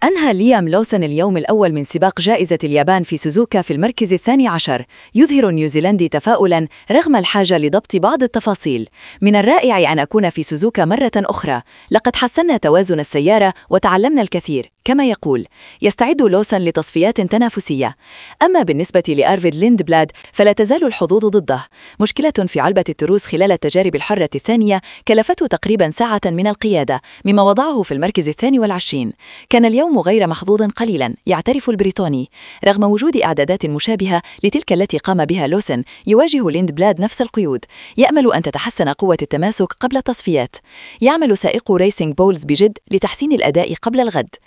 أنهى ليام لوسن اليوم الأول من سباق جائزة اليابان في سوزوكا في المركز الثاني عشر. يظهر النيوزيلندي تفاؤلاً رغم الحاجة لضبط بعض التفاصيل. من الرائع أن أكون في سوزوكا مرة أخرى. لقد حسنا توازن السيارة وتعلمنا الكثير. كما يقول، يستعد لوسن لتصفيات تنافسية. أما بالنسبة لأرفيد ليندبلاد فلا تزال الحظوظ ضده. مشكلة في علبة التروس خلال التجارب الحرة الثانية كلفته تقريباً ساعة من القيادة، مما وضعه في المركز الثاني والعشرين. كان اليوم غير محظوظ قليلاً، يعترف البريطاني. رغم وجود إعدادات مشابهة لتلك التي قام بها لوسن، يواجه ليندبلاد نفس القيود. يأمل أن تتحسن قوة التماسك قبل التصفيات. يعمل سائق ريسينج بولز بجد لتحسين الأداء قبل الغد.